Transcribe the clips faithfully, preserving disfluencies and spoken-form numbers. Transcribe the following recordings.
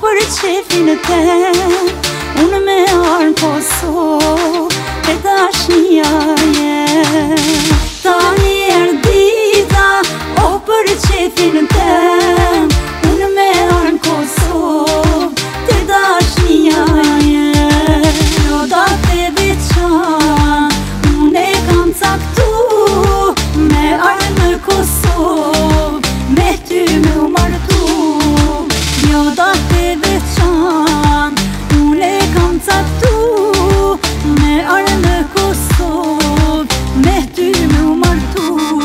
për qefin tem, unë me arë Kosovë, e dashnia jem. Tani erdita, o për qefin tem, unë me arë Kosovë, e dashnia jem. Rodat e veçan, unë e kam caktu, me arë në Kosovë, me ty me u martu. Rodat e veçan, unë e kam caktu, me arë në Kosovë, me ty me u martu.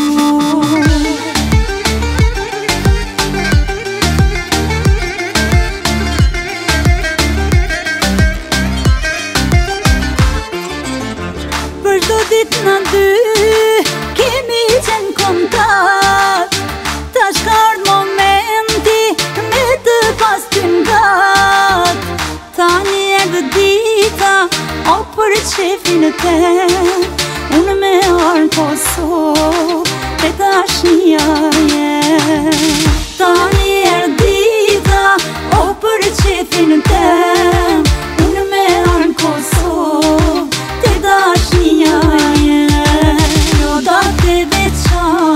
Për çdo ditë na dy kemi qenë kontat, tash ka ardhur momenti me të pas ty ngat. Tani erdhë dita, o për qefin tem, unë me arë Kosovë, e dashnia jem. Tani erdhë dita, o për qefin tem, unë me arë Kosovë, e dashnia jem. Rodat e veçan,